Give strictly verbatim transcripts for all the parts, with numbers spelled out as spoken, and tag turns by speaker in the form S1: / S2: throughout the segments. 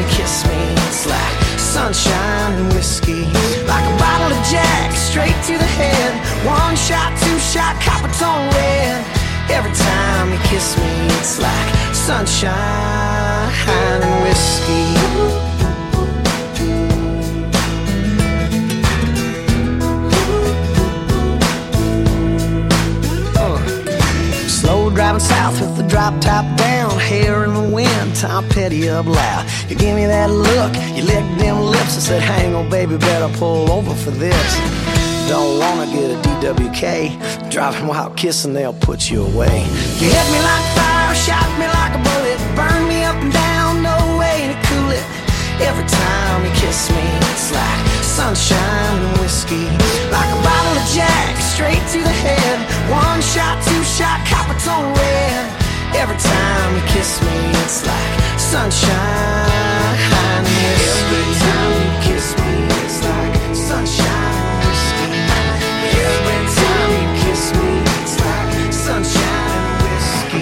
S1: you kiss me, it's like sunshine and whiskey. Like a bottle of Jack, straight to the head. One shot, two shot, copper tone red. Every time you kiss me, it's like sunshine and whiskey. Slow driving south with the drop top down, hair in the wind, Tom Petty up loud. You give me that look, you licked them lips. I said, hang on baby, better pull over for this. Don't wanna get a D W K, driving while kissing, they'll put you away. You hit me like fire, shot me like a bullet, burn me up and down, no way to cool it. Every time you kiss me, it's like sunshine and whiskey. Like a bottle of Jack, straight to the head. One shot, two shot, copper tone red. Every time you kiss me, it's like sunshine and whiskey. Every time you kiss me, it's like sunshine and whiskey. Every time you kiss me, it's like sunshine and whiskey.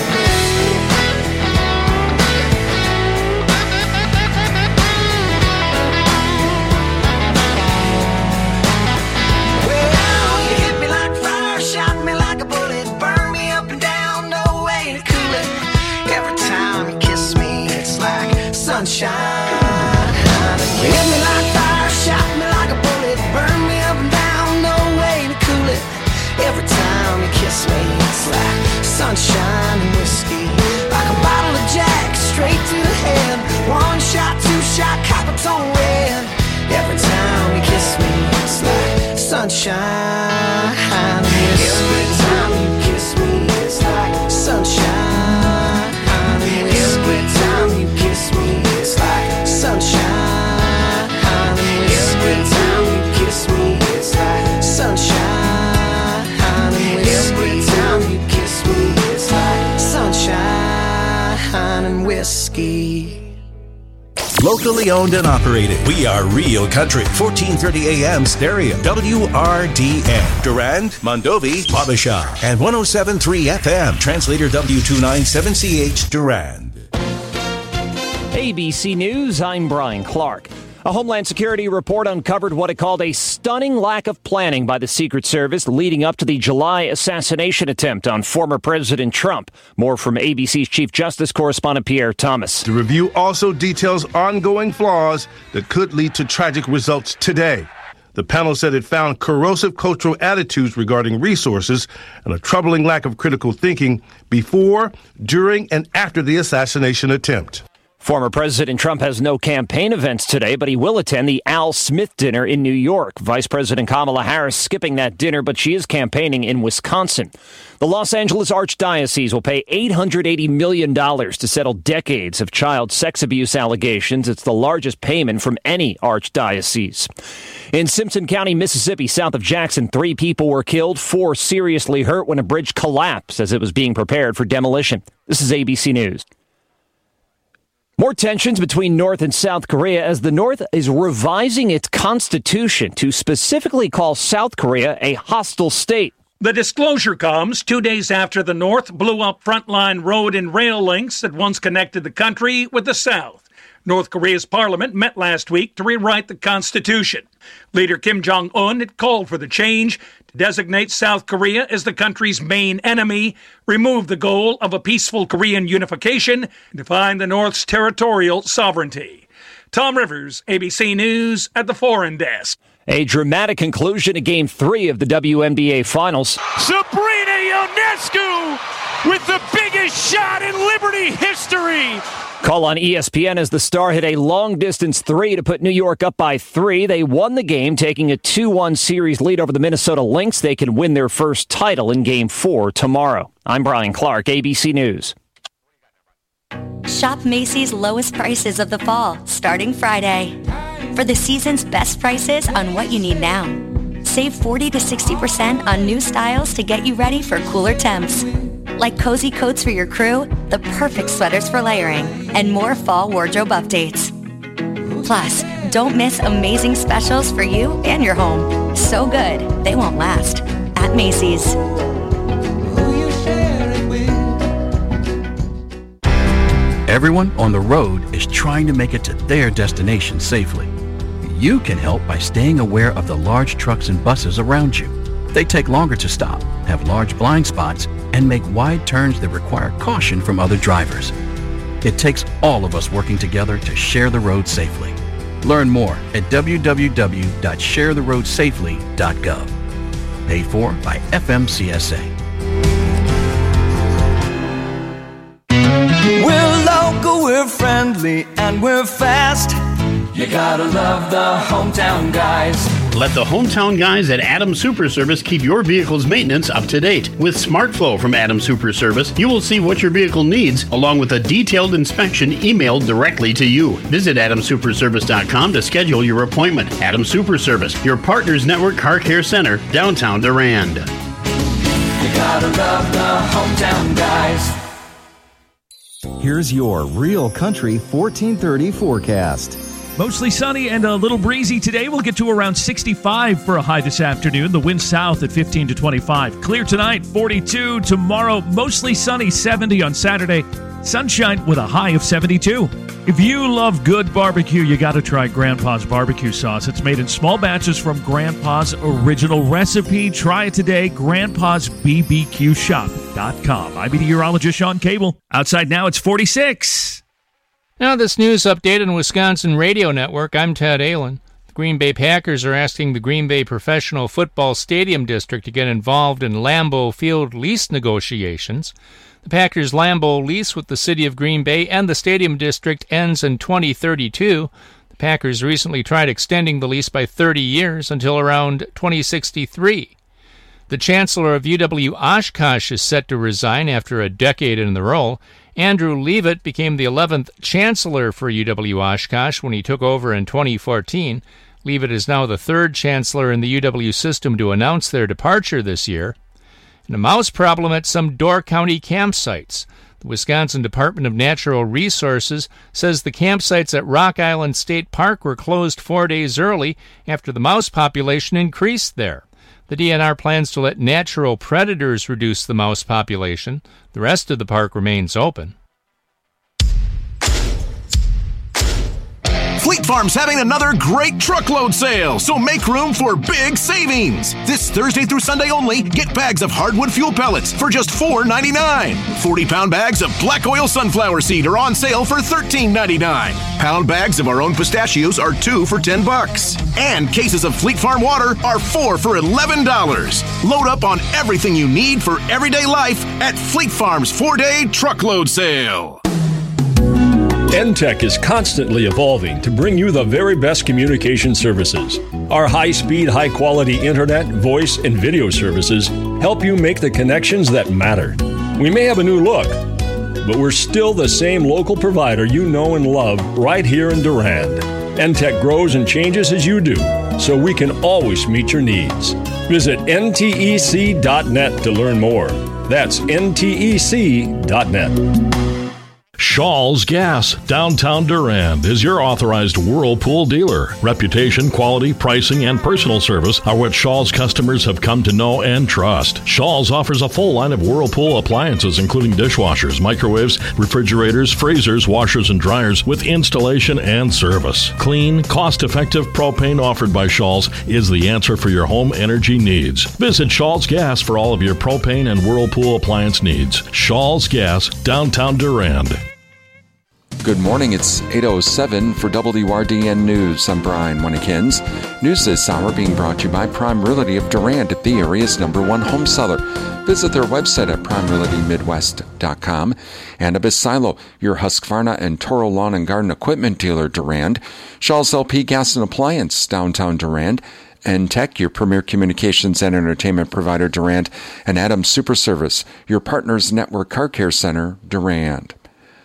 S1: Sunshine. You hit me like fire, shot me like a bullet, burn me up and down, no way to cool it. Every time you kiss me, it's like sunshine and whiskey. Like a bottle of Jack, straight to the head. One shot, two shot, copper tone red. Every time you kiss me, it's like sunshine and whiskey. Every time you kiss me, it's like sunshine and whiskey. Every time you kiss me, it's like sunshine and whiskey. Every time you kiss me, it's like sunshine and whiskey. Every time you kiss me, it's like sunshine and whiskey.
S2: Locally owned and operated. We are Real Country. fourteen thirty A M stereo. W R D M. Durand, Mondovi, Wabasha. And one oh seven point three F M. Translator W two ninety-seven C H Durand.
S3: A B C News, I'm Brian Clark. A Homeland Security report uncovered what it called a stunning lack of planning by the Secret Service leading up to the July assassination attempt on former President Trump. More from A B C's Chief Justice correspondent Pierre Thomas.
S4: The review also details ongoing flaws that could lead to tragic results today. The panel said it found corrosive cultural attitudes regarding resources and a troubling lack of critical thinking before, during, and after the assassination attempt.
S3: Former President Trump has no campaign events today, but he will attend the Al Smith dinner in New York. Vice President Kamala Harris skipping that dinner, but she is campaigning in Wisconsin. The Los Angeles Archdiocese will pay eight hundred eighty million dollars to settle decades of child sex abuse allegations. It's the largest payment from any archdiocese. In Simpson County, Mississippi, south of Jackson, three people were killed, four seriously hurt when a bridge collapsed as it was being prepared for demolition. This is A B C News. More tensions between North and South Korea as the North is revising its constitution to specifically call South Korea a hostile state.
S5: The disclosure comes two days after the North blew up frontline road and rail links that once connected the country with the South. North Korea's parliament met last week to rewrite the constitution. Leader Kim Jong-un had called for the change to designate South Korea as the country's main enemy, remove the goal of a peaceful Korean unification, and define the North's territorial sovereignty. Tom Rivers, A B C News at the Foreign Desk.
S3: A dramatic conclusion to Game three of the W N B A Finals.
S6: Sabrina Ionescu with the biggest shot in Liberty history.
S3: Call on E S P N as the Star hit a long-distance three to put New York up by three. They won the game, taking a two one series lead over the Minnesota Lynx. They can win their first title in Game four tomorrow. I'm Brian Clark, A B C News.
S7: Shop Macy's lowest prices of the fall, starting Friday. For the season's best prices on what you need now. Save forty to sixty percent on new styles to get you ready for cooler temps. Like cozy coats for your crew, the perfect sweaters for layering, and more fall wardrobe updates. Plus, don't miss amazing specials for you and your home. So good, they won't last. At Macy's.
S8: Everyone on the road is trying to make it to their destination safely. You can help by staying aware of the large trucks and buses around you. They take longer to stop, have large blind spots, and make wide turns that require caution from other drivers. It takes all of us working together to share the road safely. Learn more at w w w dot share the road safely dot gov. Paid for by F M C S A.
S1: We're local, we're friendly, and we're fast. You gotta love the hometown guys.
S9: Let the hometown guys at Adams Super Service keep your vehicle's maintenance up to date. With SmartFlow from Adams Super Service, you will see what your vehicle needs, along with a detailed inspection emailed directly to you. Visit adams super service dot com to schedule your appointment. Adams Super Service, your Partners Network Car Care Center, downtown Durand.
S1: You gotta love the hometown guys.
S10: Here's your Real Country fourteen thirty forecast.
S11: Mostly sunny and a little breezy today. We'll get to around sixty-five for a high this afternoon. The wind south at fifteen to twenty-five. Clear tonight, forty-two. Tomorrow, mostly sunny, seventy on Saturday. Sunshine with a high of seventy-two. If you love good barbecue, you got to try Grandpa's barbecue sauce. It's made in small batches from Grandpa's original recipe. Try it today, grandpas b b q shop dot com. I'm meteorologist Sean Cable. Outside now, it's forty-six.
S12: Now this news update on Wisconsin Radio Network. I'm Ted Allen. The Green Bay Packers are asking the Green Bay Professional Football Stadium District to get involved in Lambeau Field lease negotiations. The Packers' Lambeau lease with the city of Green Bay and the Stadium District ends in twenty thirty-two. The Packers recently tried extending the lease by thirty years until around twenty sixty-three. The Chancellor of U W Oshkosh is set to resign after a decade in the role. Andrew Leavitt became the eleventh Chancellor for U W Oshkosh when he took over in twenty fourteen. Leavitt is now the third Chancellor in the U W system to announce their departure this year. And a mouse problem at some Door County campsites. The Wisconsin Department of Natural Resources says the campsites at Rock Island State Park were closed four days early after the mouse population increased there. The D N R plans to let natural predators reduce the mouse population. The rest of the park remains open.
S13: Fleet Farm's having another great truckload sale, so make room for big savings. This Thursday through Sunday only, get bags of hardwood fuel pellets for just four ninety-nine. forty-pound bags of black oil sunflower seed are on sale for thirteen ninety-nine. Pound bags of our own pistachios are two for ten bucks. And cases of Fleet Farm water are four for eleven dollars. Load up on everything you need for everyday life at Fleet Farm's four-day truckload sale.
S14: N Tech is constantly evolving to bring you the very best communication services. Our high-speed, high-quality internet, voice, and video services help you make the connections that matter. We may have a new look, but we're still the same local provider you know and love right here in Durand. N Tech grows and changes as you do, so we can always meet your needs. Visit N T E C dot net to learn more. That's N T E C dot net.
S15: Shaw's Gas, downtown Durand, is your authorized Whirlpool dealer. Reputation, quality, pricing, and personal service are what Shaw's customers have come to know and trust. Shaw's offers a full line of Whirlpool appliances, including dishwashers, microwaves, refrigerators, freezers, washers, and dryers, with installation and service. Clean, cost-effective propane offered by Shaw's is the answer for your home energy needs. Visit Shaw's Gas for all of your propane and Whirlpool appliance needs. Shaw's Gas, downtown Durand.
S16: Good morning, it's eight oh seven for W R D N News. I'm Brian Winnikins. News this hour being brought to you by Prime Realty of Durand, the area's number one home seller. Visit their website at prime realty midwest dot com. And Abyss Silo, your Husqvarna and Toro Lawn and Garden Equipment dealer, Durand. Shaw's L P Gas and Appliance, downtown Durand. N Tech, your premier communications and entertainment provider, Durand. And Adams Super Service, your Partners Network Car Care Center, Durand.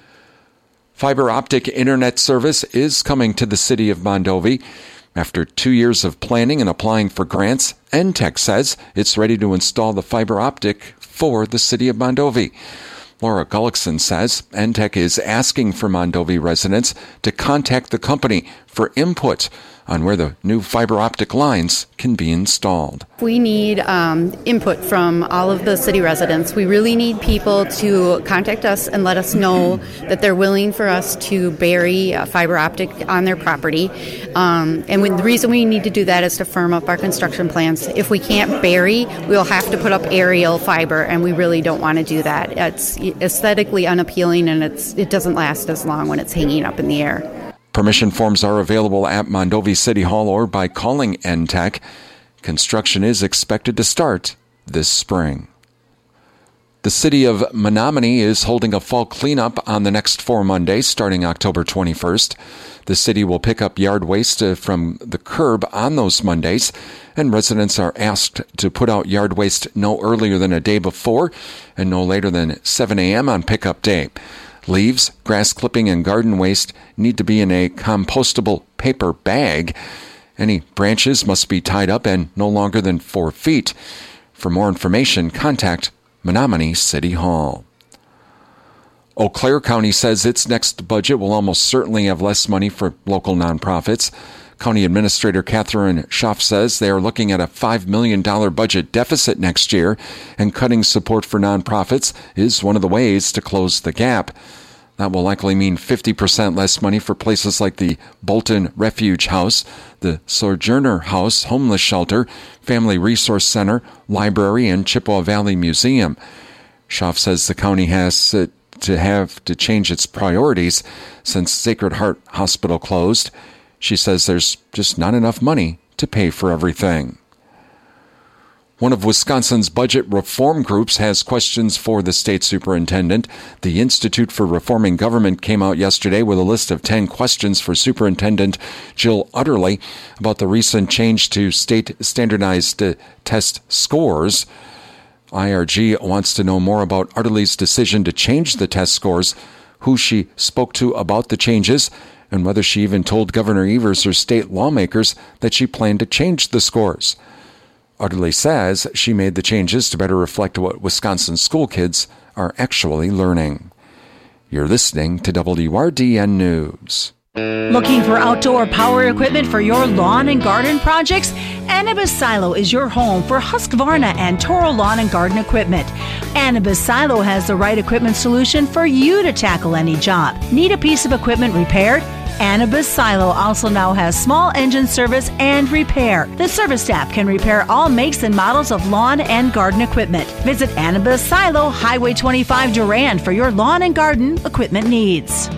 S16: Fiber optic internet service is coming to the city of Mondovi. After two years of planning and applying for grants, N Tech says it's ready to install the fiber optic for the city of Mondovi. Laura Gullickson says N Tech is asking for Mondovi residents to contact the company for input on where the new fiber optic lines can be installed.
S17: We need um, input from all of the city residents. We really need people to contact us and let us know that they're willing for us to bury uh, fiber optic on their property. Um, and when, the reason we need to do that is to firm up our construction plans. If we can't bury, we'll have to put up aerial fiber, and we really don't want to do that. It's aesthetically unappealing, and it's it doesn't last as long when it's hanging up in the air.
S16: Permission forms are available at Mondovi City Hall or by calling N TEC. Construction is expected to start this spring. The city of Menominee is holding a fall cleanup on the next four Mondays, starting October twenty-first. The city will pick up yard waste from the curb on those Mondays, and residents are asked to put out yard waste no earlier than a day before and no later than seven a.m. on pickup day. Leaves, grass clipping, and garden waste need to be in a compostable paper bag. Any branches must be tied up and no longer than four feet. For more information, contact Menominee City Hall. Eau Claire County says its next budget will almost certainly have less money for local nonprofits. County Administrator Catherine Schaff says they are looking at a five million dollars budget deficit next year, and cutting support for nonprofits is one of the ways to close the gap. That will likely mean fifty percent less money for places like the Bolton Refuge House, the Sojourner House Homeless Shelter, Family Resource Center, Library, and Chippewa Valley Museum. Schaff says the county has uh, to have to change its priorities since Sacred Heart Hospital closed. She says there's just not enough money to pay for everything. One of Wisconsin's budget reform groups has questions for the state superintendent. The Institute for Reforming Government came out yesterday with a list of ten questions for Superintendent Jill Utterly about the recent change to state standardized uh, test scores. I R G wants to know more about Utterly's decision to change the test scores, who she spoke to about the changes, and whether she even told Governor Evers or state lawmakers that she planned to change the scores. Utterly says she made the changes to better reflect what Wisconsin school kids are actually learning. You're listening to W R D N News.
S18: Looking for outdoor power equipment for your lawn and garden projects? Anibis Silo is your home for Husqvarna and Toro lawn and garden equipment. Anibis Silo has the right equipment solution for you to tackle any job. Need a piece of equipment repaired? Anibis Silo also now has small engine service and repair. The service staff can repair all makes and models of lawn and garden equipment. Visit Anibis Silo, Highway twenty-five Durand for your lawn and garden equipment needs.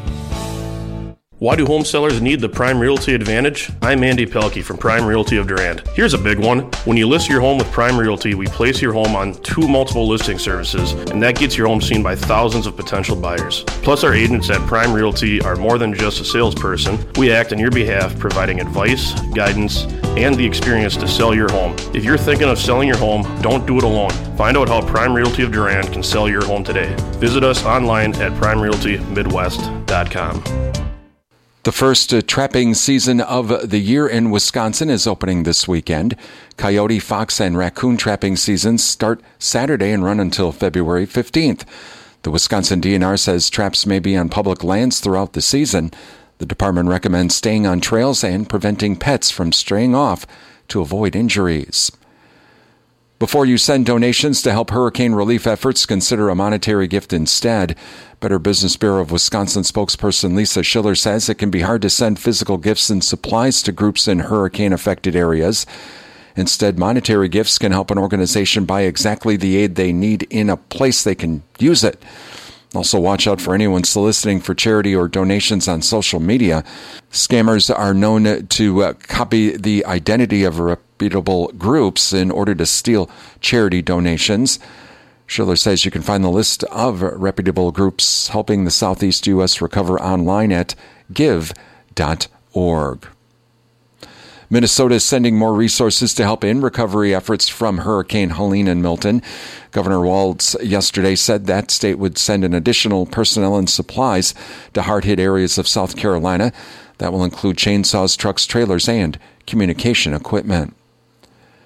S19: Why do home sellers need the Prime Realty Advantage? I'm Andy Pelkey from Prime Realty of Durand. Here's a big one. When you list your home with Prime Realty, we place your home on two multiple listing services, and that gets your home seen by thousands of potential buyers. Plus, our agents at Prime Realty are more than just a salesperson. We act on your behalf, providing advice, guidance, and the experience to sell your home. If you're thinking of selling your home, don't do it alone. Find out how Prime Realty of Durand can sell your home today. Visit us online at prime realty midwest dot com.
S16: The first uh, trapping season of the year in Wisconsin is opening this weekend. Coyote, fox, and raccoon trapping seasons start Saturday and run until February fifteenth. The Wisconsin D N R says traps may be on public lands throughout the season. The department recommends staying on trails and preventing pets from straying off to avoid injuries. Before you send donations to help hurricane relief efforts, consider a monetary gift instead. Better Business Bureau of Wisconsin spokesperson Lisa Schiller says it can be hard to send physical gifts and supplies to groups in hurricane-affected areas. Instead, monetary gifts can help an organization buy exactly the aid they need in a place they can use it. Also, watch out for anyone soliciting for charity or donations on social media. Scammers are known to uh, copy the identity of reputable groups in order to steal charity donations. Schiller says you can find the list of reputable groups helping the Southeast U S recover online at give dot org. Minnesota is sending more resources to help in recovery efforts from Hurricane Helene and Milton. Governor Walz yesterday said that state would send an additional personnel and supplies to hard-hit areas of South Carolina. That will include chainsaws, trucks, trailers, and communication equipment.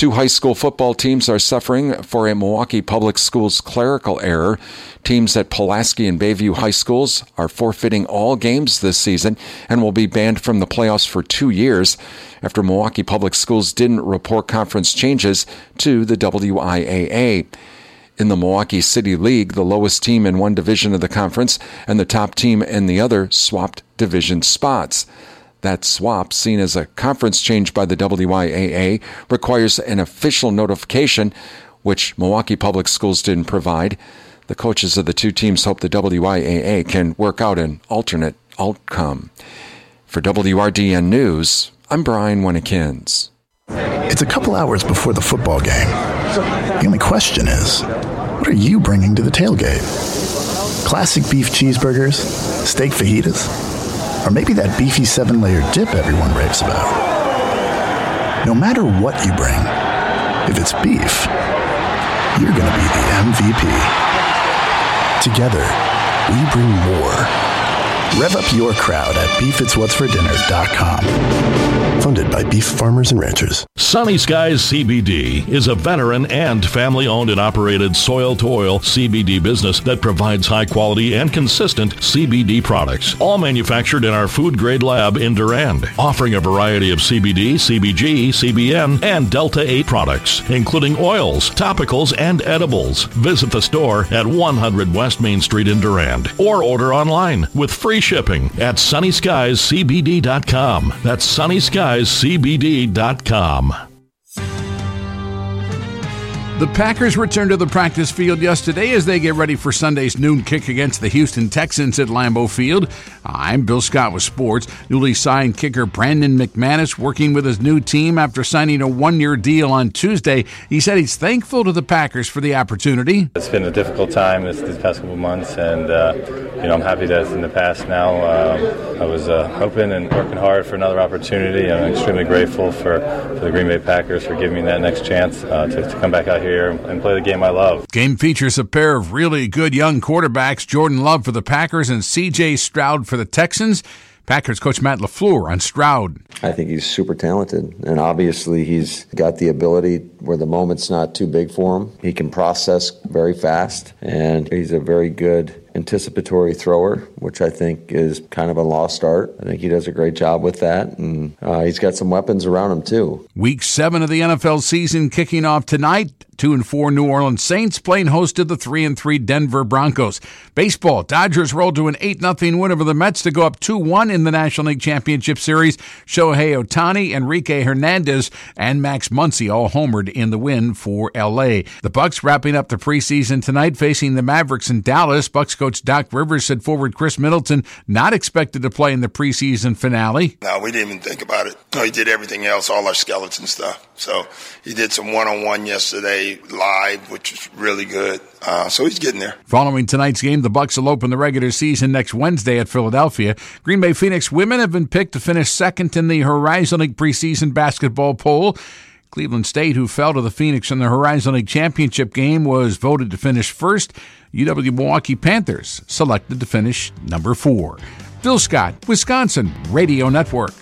S16: Two high school football teams are suffering for a Milwaukee Public Schools clerical error. Teams at Pulaski and Bayview High Schools are forfeiting all games this season and will be banned from the playoffs for two years after Milwaukee Public Schools didn't report conference changes to the W I A A. In the Milwaukee City League, the lowest team in one division of the conference and the top team in the other swapped division spots. That swap, seen as a conference change by the W I A A, requires an official notification, which Milwaukee Public Schools didn't provide. The coaches of the two teams hope the W I A A can work out an alternate outcome. For W R D N News, I'm Brian Winnikins.
S20: It's a couple hours before the football game. The only question is, what are you bringing to the tailgate? Classic beef cheeseburgers? Steak fajitas? Or maybe that beefy seven-layer dip everyone raves about? No matter what you bring, if it's beef, you're going to be the M V P. Together, we bring more. Rev up your crowd at beef its what's for dinner dot com. Funded by Beef Farmers and Ranchers.
S15: Sunny Skies C B D is a veteran and family-owned and operated soil-to-oil C B D business that provides high-quality and consistent C B D products, all manufactured in our food-grade lab in Durand, offering a variety of C B D, C B G, C B N, and Delta eight products, including oils, topicals, and edibles. Visit the store at one hundred West Main Street in Durand, or order online with free shipping at sunny skies c b d dot com. That's sunny skies c b d dot com.
S21: The Packers returned to the practice field yesterday as they get ready for Sunday's noon kick against the Houston Texans at Lambeau Field. I'm Bill Scott with sports. Newly signed kicker Brandon McManus working with his new team after signing a one-year deal on Tuesday. He said he's thankful to the Packers for the opportunity.
S22: It's been a difficult time this, these past couple months, and uh, you know I'm happy that it's in the past now. Um, I was uh, hoping and working hard for another opportunity. I'm extremely grateful for, for the Green Bay Packers for giving me that next chance uh, to, to come back out here and play the game I love.
S21: Game features a pair of really good young quarterbacks, Jordan Love for the Packers and C J Stroud for the Texans. Packers coach Matt LaFleur on Stroud.
S23: I think he's super talented, and obviously he's got the ability where the moment's not too big for him. He can process very fast, and he's a very good anticipatory thrower, which I think is kind of a lost art. I think he does a great job with that, and uh, he's got some weapons around him too.
S21: Week seven of the N F L season kicking off tonight. Two and four New Orleans Saints playing host to the three and three Denver Broncos. Baseball, Dodgers rolled to an eight nothing win over the Mets to go up two one in the National League Championship Series. Shohei Ohtani, Enrique Hernandez, and Max Muncy all homered in the win for L A. The Bucks wrapping up the preseason tonight facing the Mavericks in Dallas. Bucks coach Doc Rivers said forward Chris Middleton not expected to play in the preseason finale.
S24: No, we didn't even think about it. No, he did everything else, all our skeleton stuff. So he did some one-on-one yesterday live, which was really good. Uh, so he's getting there.
S21: Following tonight's game, the Bucks will open the regular season next Wednesday at Philadelphia. Green Bay Phoenix women have been picked to finish second in the Horizon League preseason basketball poll. Cleveland State, who fell to the Phoenix in the Horizon League championship game, was voted to finish first. U W Milwaukee Panthers selected to finish number four. Phil Scott, Wisconsin Radio Network.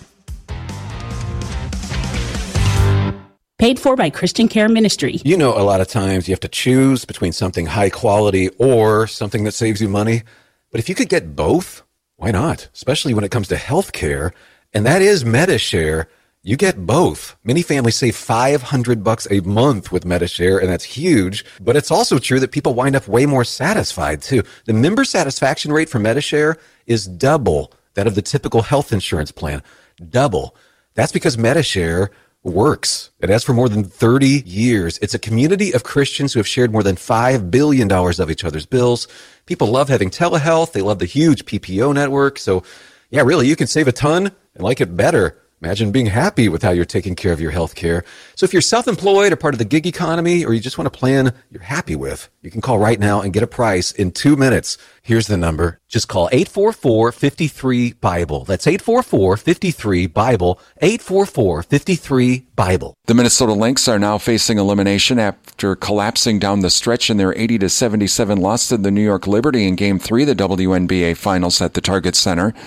S25: Paid for by Christian Care Ministry.
S26: You know, a lot of times you have to choose between something high quality or something that saves you money. But if you could get both, why not? Especially when it comes to health care. And that is MediShare. You get both. Many families save five hundred bucks a month with MediShare, and that's huge. But it's also true that people wind up way more satisfied, too. The member satisfaction rate for MediShare is double that of the typical health insurance plan. Double. That's because MediShare works. It has for more than thirty years. It's a community of Christians who have shared more than five billion dollars of each other's bills. People love having telehealth. They love the huge P P O network. So, yeah, really, you can save a ton and like it better. Imagine being happy with how you're taking care of your health care. So if you're self-employed or part of the gig economy, or you just want a plan you're happy with, you can call right now and get a price in two minutes. Here's the number. Just call eight four four, five three, Bible. That's eight four four, five three, Bible. eight four four, five three, Bible.
S16: The Minnesota Lynx are now facing elimination after collapsing down the stretch in their eighty to seventy-seven loss to the New York Liberty in Game three of the W N B A Finals at the Target Center.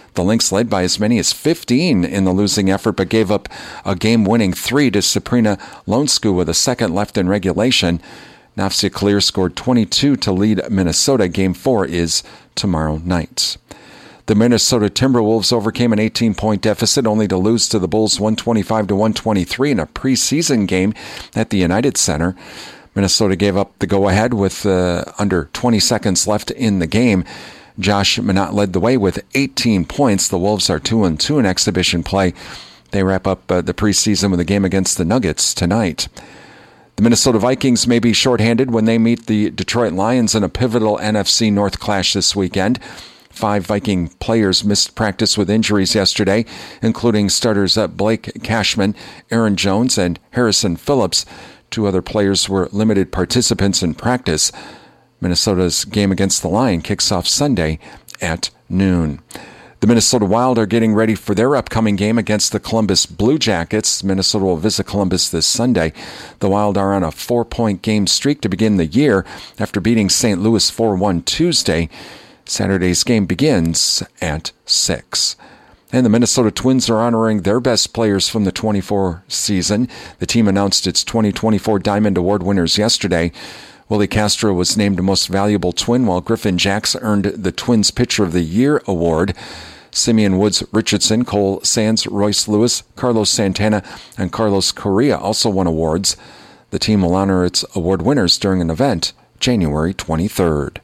S16: The Lynx led by as many as fifteen in the losing effort, but gave up a game-winning three to Sabrina Lonsku with a second left in regulation. Nafsia Clear scored twenty-two to lead Minnesota. Game four is tomorrow night. The Minnesota Timberwolves overcame an eighteen-point deficit, only to lose to the Bulls one twenty-five to one twenty-three in a preseason game at the United Center. Minnesota gave up the go-ahead with uh, under twenty seconds left in the game. Josh Minott led the way with eighteen points. The Wolves are two and two in exhibition play. They wrap up uh, the preseason with a game against the Nuggets tonight. The Minnesota Vikings may be shorthanded when they meet the Detroit Lions in a pivotal N F C North clash this weekend. Five Viking players missed practice with injuries yesterday, including starters Blake Cashman, Aaron Jones, and Harrison Phillips. Two other players were limited participants in practice. Minnesota's game against the Lions kicks off Sunday at noon. The Minnesota Wild are getting ready for their upcoming game against the Columbus Blue Jackets. Minnesota will visit Columbus this Sunday. The Wild are on a four-point game streak to begin the year after beating Saint Louis four one Tuesday. Saturday's game begins at six. And the Minnesota Twins are honoring their best players from the twenty-four season. The team announced its twenty twenty-four Diamond Award winners yesterday. Willie Castro was named Most Valuable Twin, while Griffin Jacks earned the Twins Pitcher of the Year award. Simeon Woods Richardson, Cole Sands, Royce Lewis, Carlos Santana, and Carlos Correa also won awards. The team will honor its award winners during an event January twenty-third.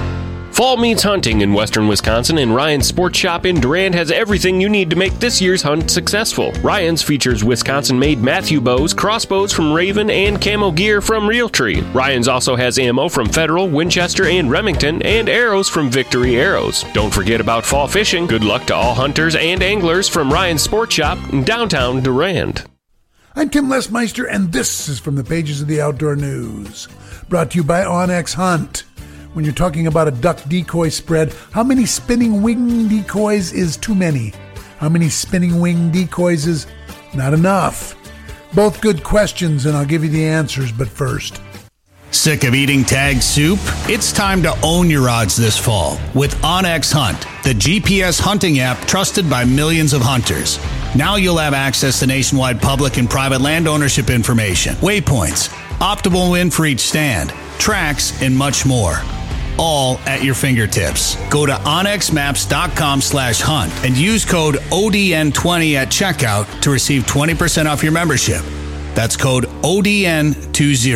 S2: Fall meets hunting in western Wisconsin, and Ryan's Sports Shop in Durand has everything you need to make this year's hunt successful. Ryan's features Wisconsin-made Matthew bows, crossbows from Raven, and camo gear from Realtree. Ryan's also has ammo from Federal, Winchester, and Remington, and arrows from Victory Arrows. Don't forget about fall fishing. Good luck to all hunters and anglers from Ryan's Sports Shop in downtown Durand.
S3: I'm Tim Lesmeister, and this is from the pages of the Outdoor News. Brought to you by Onyx Hunt. When you're talking about a duck decoy spread, how many spinning wing decoys is too many? How many spinning wing decoys is not enough? Both good questions, and I'll give you the answers, but first.
S4: Sick of eating tag soup? It's time to own your odds this fall with OnX Hunt, the G P S hunting app trusted by millions of hunters. Now you'll have access to nationwide public and private land ownership information, waypoints, optimal wind for each stand, tracks, and much more. All at your fingertips. Go to onxmaps.com slash hunt and use code O D N twenty at checkout to receive twenty percent off your membership. That's code O D N twenty.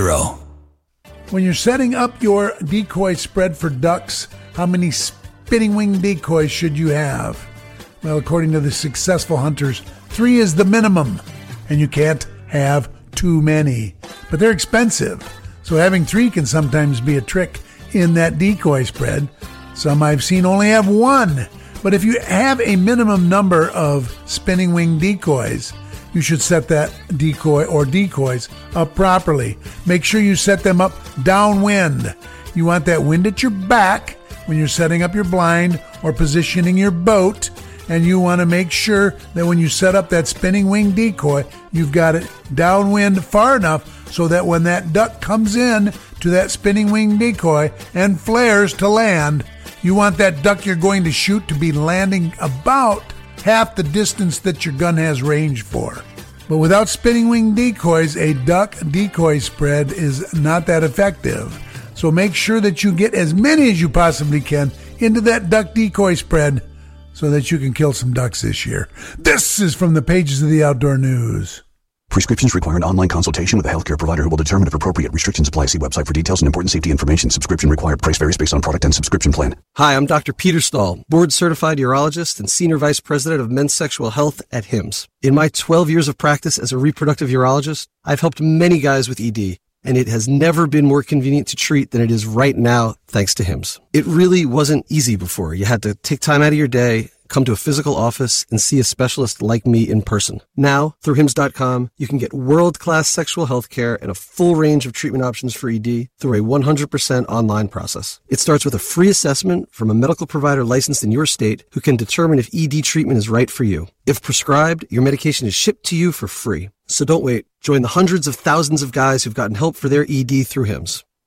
S3: When you're setting up your decoy spread for ducks, how many spinning wing decoys should you have? Well, according to the successful hunters, three is the minimum, and you can't have too many. But they're expensive, so having three can sometimes be a trick in that decoy spread. Some I've seen only have one. But if you have a minimum number of spinning wing decoys, you should set that decoy or decoys up properly. Make sure you set them up downwind. You want that wind at your back when you're setting up your blind or positioning your boat. And you want to make sure that when you set up that spinning wing decoy, you've got it downwind far enough so that when that duck comes in to that spinning wing decoy and flares to land, you want that duck you're going to shoot to be landing about half the distance that your gun has range for. But without spinning wing decoys, a duck decoy spread is not that effective. So make sure that you get as many as you possibly can into that duck decoy spread so that you can kill some ducks this year. This is from the pages of the Outdoor News.
S5: Prescriptions require an online consultation with a healthcare provider who will determine if appropriate. Restrictions apply. See website for details and important safety information. Subscription required. Price varies based on product and subscription plan.
S6: Hi, I'm Doctor Peter Stahl, board-certified urologist and Senior Vice President of Men's Sexual Health at Hims. In my twelve years of practice as a reproductive urologist, I've helped many guys with E D, and it has never been more convenient to treat than it is right now, thanks to Hims. It really wasn't easy before. You had to take time out of your day, come to a physical office, and see a specialist like me in person. Now, through hims dot com, you can get world-class sexual health care and a full range of treatment options for E D through a one hundred percent online process. It starts with a free assessment from a medical provider licensed in your state who can determine if E D treatment is right for you. If prescribed, your medication is shipped to you for free. So don't wait. Join the hundreds of thousands of guys who've gotten help for their E D through Hims.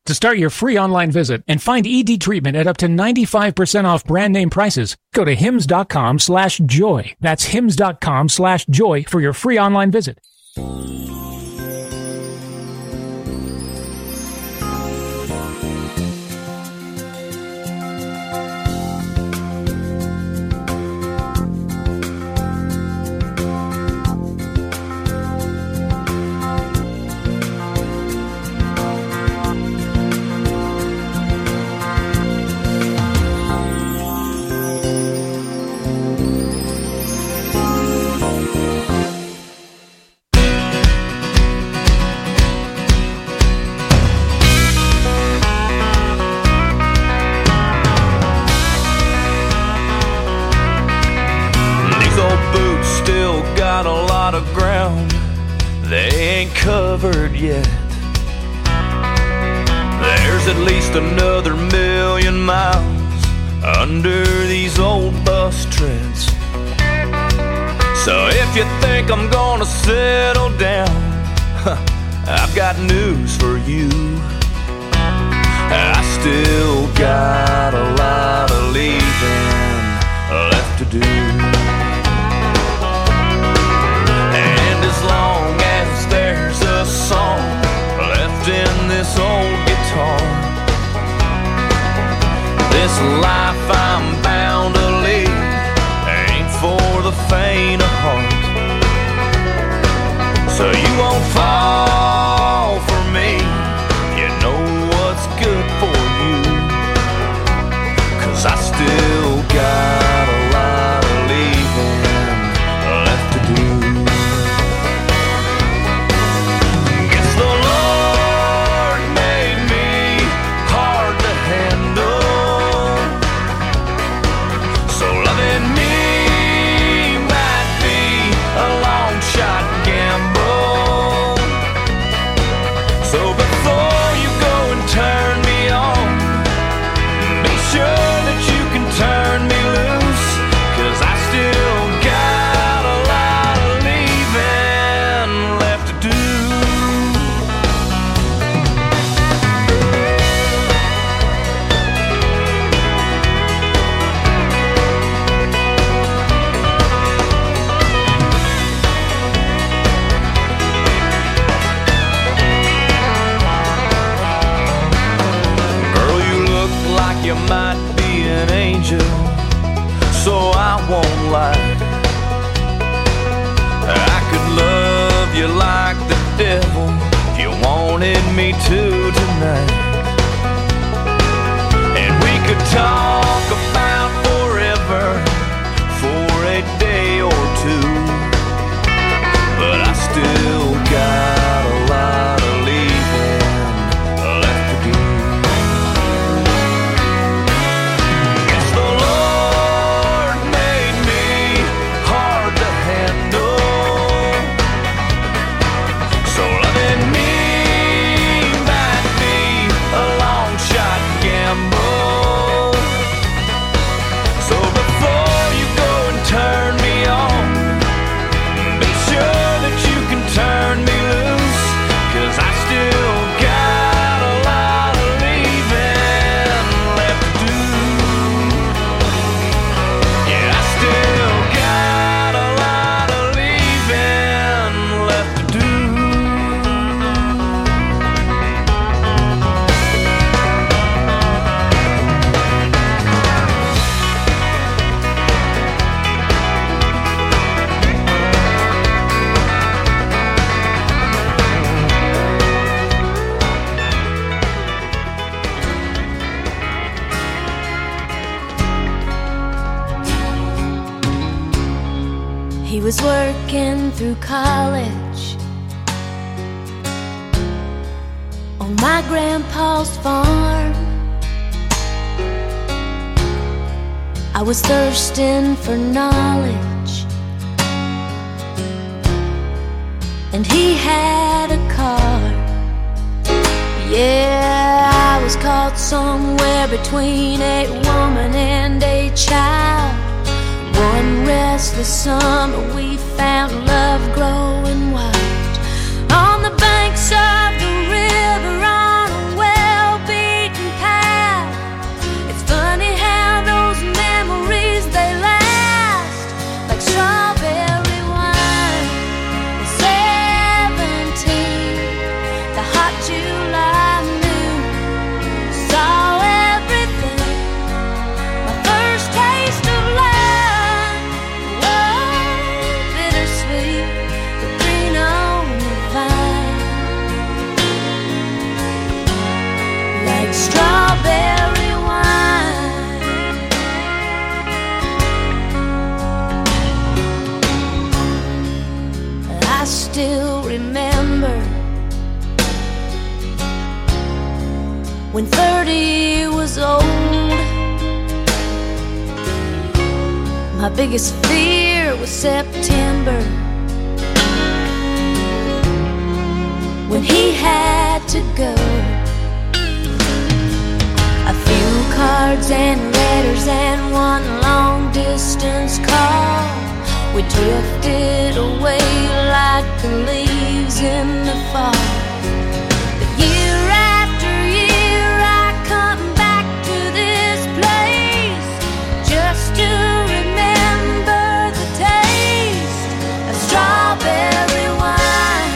S1: To start your free online visit and find E D treatment at up to ninety-five percent off brand name prices, go to hims.com slash joy. That's hims.com slash joy for your free online visit.
S7: Covered yet. There's at least another million miles under these old bus treads. So if you think I'm gonna settle down, I've got news for you. I still got a lot of leaving left to do. And as long as there's a song left in this old guitar, this life I'm bound to lead ain't for the faint of heart. So you won't fall for me, you know what's good for you, 'cause I still got a lot of leaving left to do. Guess the Lord made me hard to handle, so loving me might be a long shot gamble. So before you go and turn me on, be sure that you can turn me loose, 'cause I still got a lot of leaving left to do. Girl, you look like you might be an angel, so I won't lie. I could love you like the devil if you wanted me to tonight. And we could talk about forever for a day or two, but I still got a lot of leaving left to do. Guess the Lord made me hard to handle, so loving me might be a long shot gamble. So before you go and turn me on, be sure that you can turn me loose, 'cause I still got a lot of leaving left to do. Yeah, I still got a lot of leaving left to do.
S8: He was working through college on my grandpa's farm. I was thirsting for knowledge, and he had a car. Yeah, I was caught somewhere between a woman and a child. One restless summer we found love growing wild on the banks of the river on a well when thirty was old. My biggest fear was September, when he had to go. A few cards and letters and one long distance call. We drifted away like the leaves in the fall. But year after year I come back to this place just to remember the taste of strawberry wine.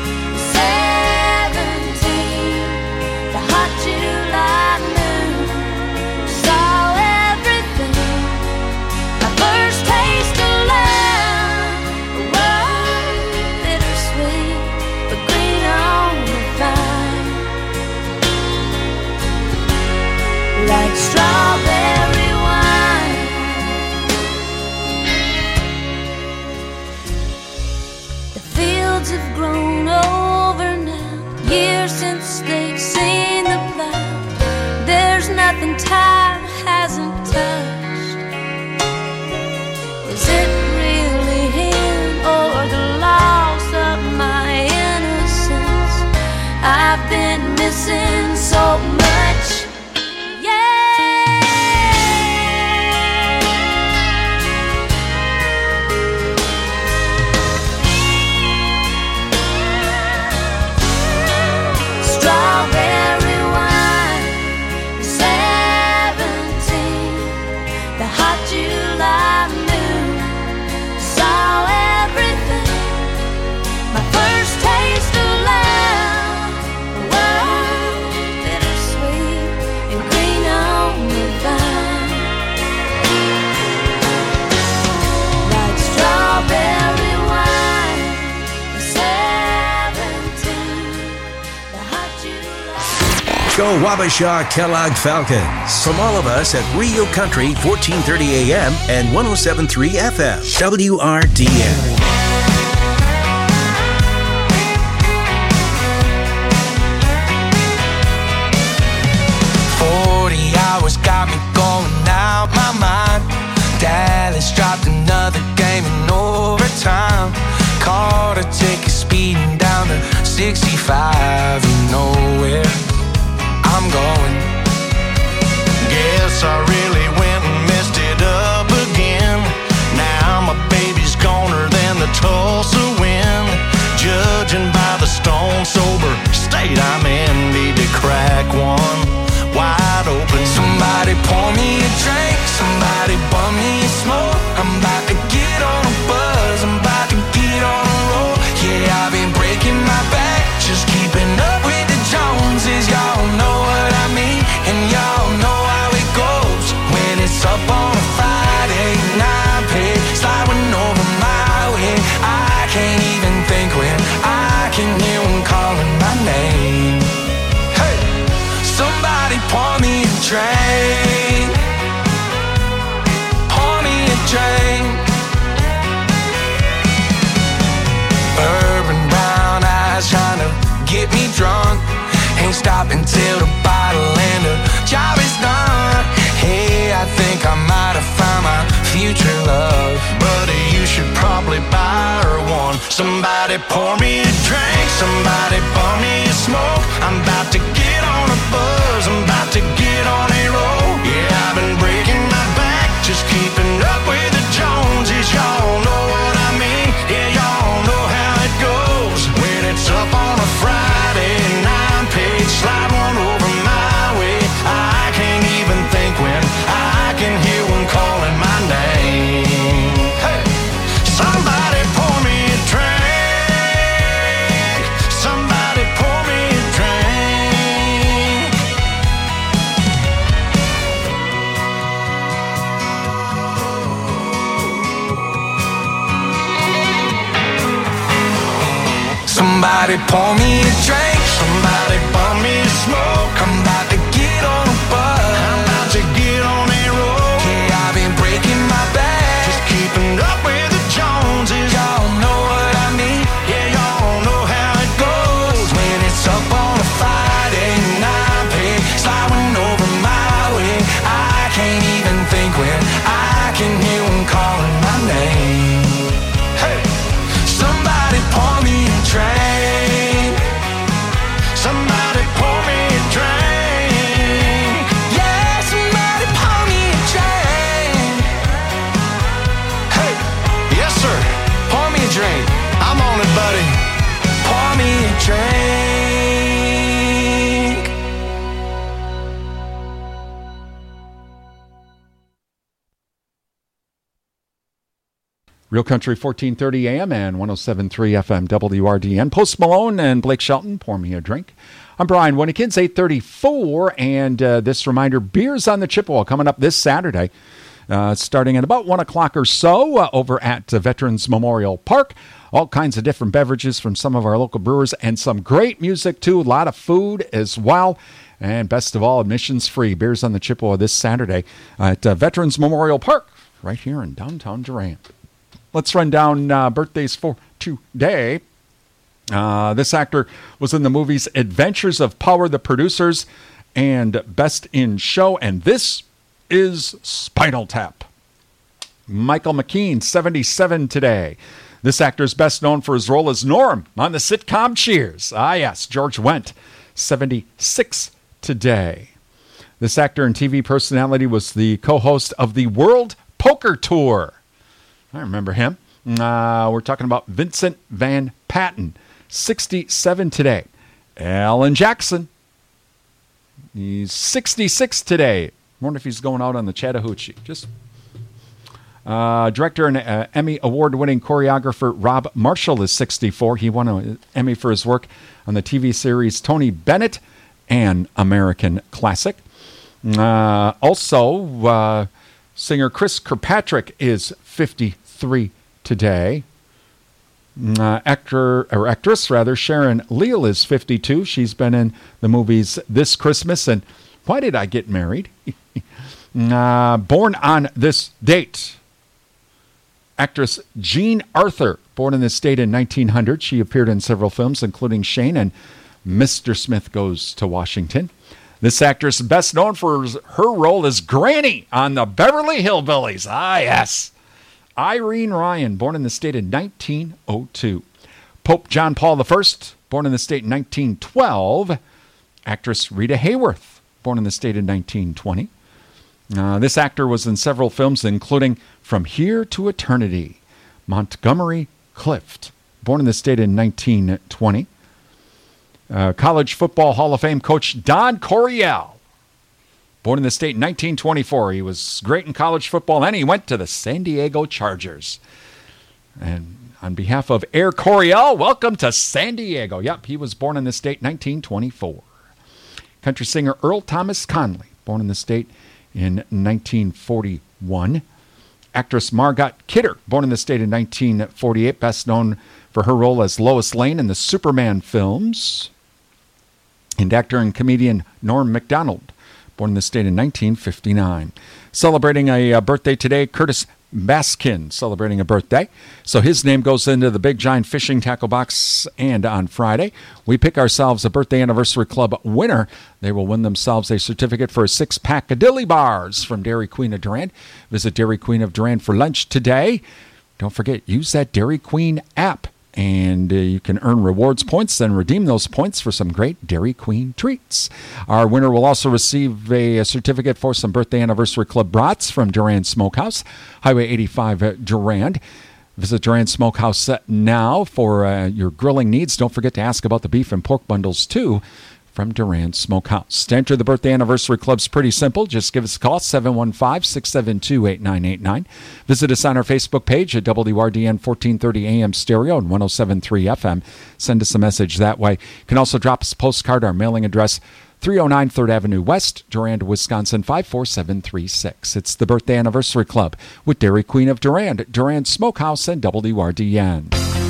S8: Seventeen, the hot July moon, saw everything. My first taste of love, was bittersweet, but green on the vine, like strawberry wine. The fields have grown over now, years since they've seen the plow. There's nothing time hasn't touched. Is it really him or the loss of my innocence? I've been missing so much. Strawberry wine, seventeen, the hot July moon, saw everything. My first taste of love, was bittersweet and green on the vine, like strawberry wine, seventeen, the hot July.
S9: Go Wabasha Kellogg Falcons. From all of us at Rio Country, fourteen thirty A M and one oh seven point three F M. W R D N.
S7: forty hours got me going out my mind. Dallas dropped another game in overtime. Caught a ticket speeding down to sixty-five. You know where I'm going. Guess I really went and messed it up again. Now my baby's goner than the Tulsa wind. Judging by the stone sober state I'm in, need to crack one wide open. Somebody pour me a drink, somebody bum me a smoke. I'm about to get on a buzz, I'm about to get on a roll. Yeah, I've been breaking my back, just keeping up with the Joneses. Y'all know what I mean, and y'all know how it goes. When it's up on a Friday night, pay sliding over my way. I can't even think when I can hear them calling my name. Hey, somebody pour me a drink, pour me a drink. Urban brown eyes trying to get me drunk. Ain't stopping till the bottle and the job is done. Hey, I think I might have found my future love. Buddy, you should probably buy her one. Somebody pour me a drink, somebody pour me a smoke. I'm about to get on a buzz, I'm about to get on a roll. Yeah, I've been breaking my back, just keeping up with the Joneses. Y'all know what I mean, yeah, y'all know how it goes. When it's up on a Friday nine page, slide one over my way. I can't even think when I can hear one calling my name. Hey, somebody pour me a drink, somebody pour me a drink. Somebody pour me a drink, somebody pour me a smoke. I'm about to get on a buzz, I'm about to get on a roll. Yeah, I've been breaking my back, just keeping up with the Joneses. Y'all know what I mean, yeah, y'all know how it goes. When it's up on a Friday night, pay slide
S10: Real Country fourteen thirty A M and one oh seven point three F M W R D N. Post Malone and Blake Shelton, Pour Me a Drink. I'm Brian Winnekins, eight thirty-four, and uh, this reminder, Beers on the Chippewa coming up this Saturday, uh, starting at about one o'clock or so uh, over at uh, Veterans Memorial Park. All kinds of different beverages from some of our local brewers and some great music, too. A lot of food as well. And best of all, admissions free. Beers on the Chippewa this Saturday at uh, Veterans Memorial Park, right here in downtown Durand. Let's run down uh, birthdays for today. Uh, this actor was in the movies Adventures of Power the Producers and Best in Show. And this is Spinal Tap. Michael McKean, seventy-seven today. This actor is best known for his role as Norm on the sitcom Cheers. Ah, yes, George Wendt, seventy-six today. This actor and T V personality was the co-host of the World Poker Tour. I remember him. Uh, we're talking about Vincent Van Patten, sixty-seven today. Alan Jackson, he's sixty-six today. I wonder if he's going out on the Chattahoochee. Just uh, director and uh, Emmy award-winning choreographer Rob Marshall is sixty-four. He won an Emmy for his work on the T V series Tony Bennett and American Classic. Uh, also, uh, singer Chris Kirkpatrick is fifty-three today. Uh, actor or actress rather Sharon Leal is fifty-two. She's been in the movies This Christmas and Why Did I Get Married? uh, born on this date, actress Jean Arthur, born in this state in nineteen hundred. She appeared in several films, including Shane and Mister Smith Goes to Washington. This actress is best known for her role as Granny on the Beverly Hillbillies. Ah, yes. Irene Ryan, born in the state in nineteen oh two. Pope John Paul the First, born in the state in nineteen twelve. Actress Rita Hayworth, born in the state in nineteen twenty. Uh, this actor was in several films, including From Here to Eternity. Montgomery Clift, born in the state in nineteen twenty. Uh, College Football Hall of Fame coach Don Coryell, born in the state in nineteen twenty-four. He was great in college football, and he went to the San Diego Chargers. And on behalf of Air Coryell, welcome to San Diego. Yep, he was born in the state nineteen twenty-four. Country singer Earl Thomas Conley, born in the state in nineteen forty-one. Actress Margot Kidder, born in the state in nineteen forty-eight, best known for her role as Lois Lane in the Superman films. And actor and comedian Norm Macdonald, born in the state in nineteen fifty-nine. Celebrating a, a birthday today, Curtis Baskin, celebrating a birthday. So his name goes into the Big Giant Fishing Tackle Box. And on Friday, we pick ourselves a Birthday Anniversary Club winner. They will win themselves a certificate for a six-pack of Dilly Bars from Dairy Queen of Durand. Visit Dairy Queen of Durand for lunch today. Don't forget, use that Dairy Queen app. And uh, you can earn rewards points and redeem those points for some great Dairy Queen treats. Our winner will also receive a, a certificate for some Birthday Anniversary Club brats from Durand Smokehouse, Highway eighty-five uh, Durand. Visit Durand Smokehouse now for uh, your grilling needs. Don't forget to ask about the beef and pork bundles, too, from Durand Smokehouse. To enter the Birthday Anniversary Club's pretty simple. Just give us a call, seven one five, six seven two, eight nine eight nine. Visit us on our Facebook page at W R D N fourteen thirty A M Stereo and one oh seven point three F M. Send us a message that way. You can also drop us a postcard. Our mailing address, three oh nine third Avenue West, Durand, Wisconsin, five four seven three six. It's the Birthday Anniversary Club with Dairy Queen of Durand, Durand Smokehouse, and W R D N.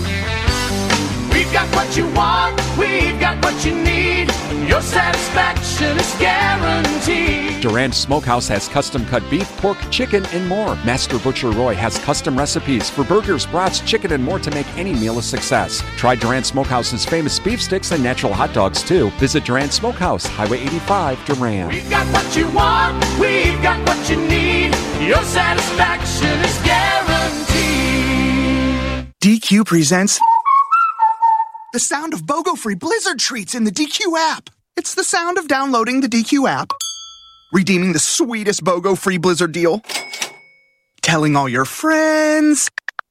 S7: We've got what you want, we've got what you need. Your satisfaction is guaranteed.
S10: Durand Smokehouse has custom-cut beef, pork, chicken, and more. Master Butcher Roy has custom recipes for burgers, brats, chicken, and more to make any meal a success. Try Durand Smokehouse's famous beef sticks and natural hot dogs, too. Visit Durand Smokehouse, Highway eighty-five, Durand.
S7: We've got what you want, we've got what you need. Your satisfaction is guaranteed.
S11: D Q presents the sound of BOGO-free Blizzard treats in the D Q app. It's the sound of downloading the D Q app, redeeming the sweetest BOGO-free Blizzard deal, telling all your friends,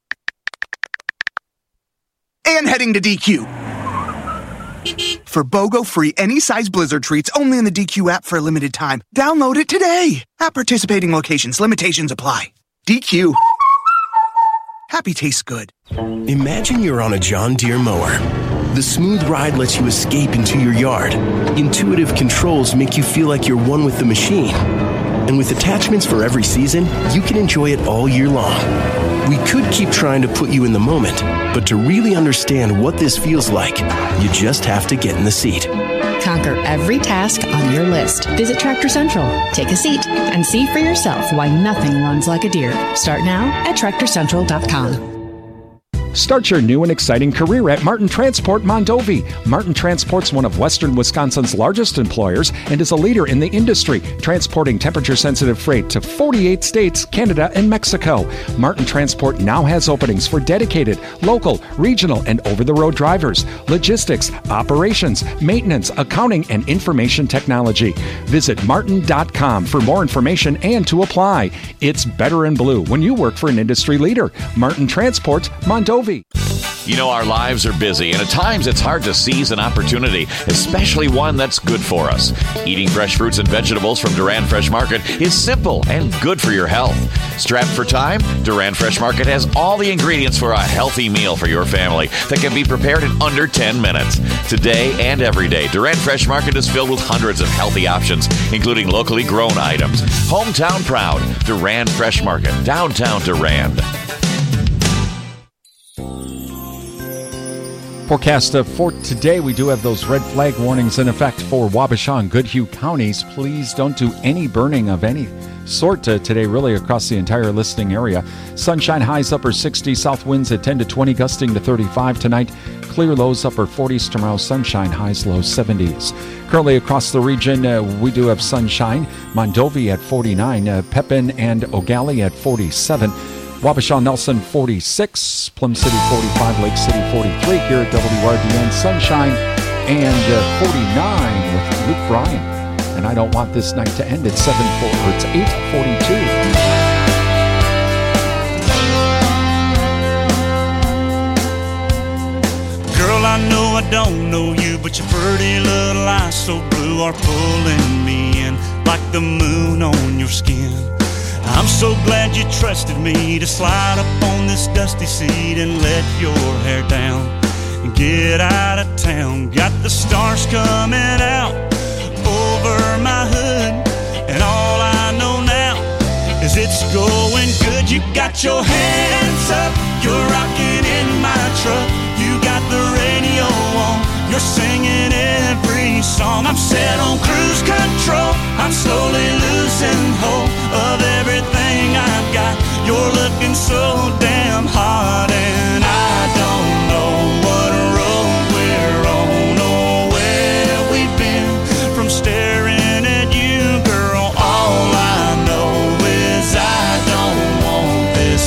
S11: and heading to D Q. For BOGO-free any-size Blizzard treats only in the D Q app for a limited time. Download it today. At participating locations, limitations apply. D Q.
S12: Happy tastes good.
S13: Imagine you're on a John Deere mower. The smooth ride lets you escape into your yard. Intuitive controls make you feel like you're one with the machine. And with attachments for every season, you can enjoy it all year long. We could keep trying to put you in the moment, but to really understand what this feels like, you just have to get in the seat.
S14: Conquer every task on your list. Visit Tractor Central, take a seat, and see for yourself why nothing runs like a Deere. Start now at tractor central dot com.
S10: Start your new and exciting career at Martin Transport Mondovi. Martin Transport's one of Western Wisconsin's largest employers and is a leader in the industry, transporting temperature-sensitive freight to forty-eight states, Canada, and Mexico. Martin Transport now has openings for dedicated, local, regional, and over-the-road drivers, logistics, operations, maintenance, accounting, and information technology. Visit martin dot com for more information and to apply. It's better in blue when you work for an industry leader. Martin Transport Mondovi.
S17: You know, our lives are busy, and at times it's hard to seize an opportunity, especially one that's good for us. Eating fresh fruits and vegetables from Duran Fresh Market is simple and good for your health. Strapped for time, Duran Fresh Market has all the ingredients for a healthy meal for your family that can be prepared in under ten minutes. Today and every day, Duran Fresh Market is filled with hundreds of healthy options, including locally grown items. Hometown proud, Duran Fresh Market, downtown Durand.
S10: Forecast uh, for today, we do have those red flag warnings in effect for Wabasha and Goodhue counties. Please don't do any burning of any sort uh, today, really across the entire listing area. Sunshine highs upper sixty, south winds at ten to twenty, gusting to thirty-five tonight. Clear lows upper forties tomorrow, sunshine highs low seventies. Currently across the region, uh, we do have sunshine. Mondovi at forty-nine, uh, Pepin and Ogali at forty-seven. Wabasha, Nelson, forty-six, Plum City, forty-five, Lake City, forty-three. Here at W R D N, sunshine and uh, forty-nine with Luke Bryan. And I don't want this night to end at seven four, or it's eight forty-two.
S18: Girl, I know I don't know you, but your pretty little eyes so blue are pulling me in like the moon on your skin. I'm so glad you trusted me to slide up on this dusty seat and let your hair down and get out of town. Got the stars coming out over my hood, and all I know now is it's going good. You got your hands up, you're rocking in my truck. You got the radio on, you're singing every song. I'm set on cruise control, I'm slowly losing hope of everything I've got. You're looking so damn hot, and I don't know what road we're on or where we've been from staring at you, girl. All I know is I don't want this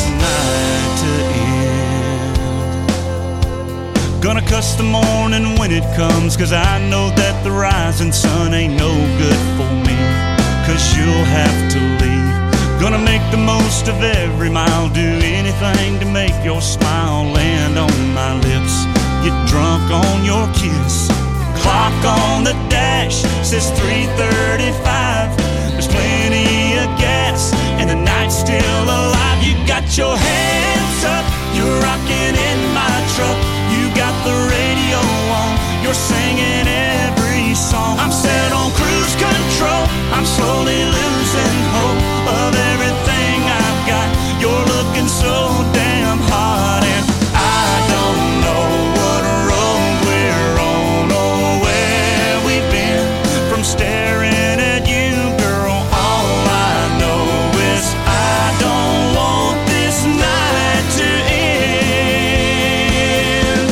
S18: night to end. Gonna cuss the morning when it comes, 'cause I know that the rising sun ain't no good for me, 'cause you'll have to leave. Gonna make the most of every mile, do anything to make your smile land on my lips, get drunk on your kiss. Clock on the dash says three thirty-five. There's plenty of gas and the night's still alive. You got your hands up, you're rocking in my truck. You got the radio on, you're singing every song. I'm set on cruise control, I'm slowly losing hope of everything I've got. You're looking so damn hot, and I don't know what road we're on or where we've been from staring at you, girl. All I know is I don't want this night to end.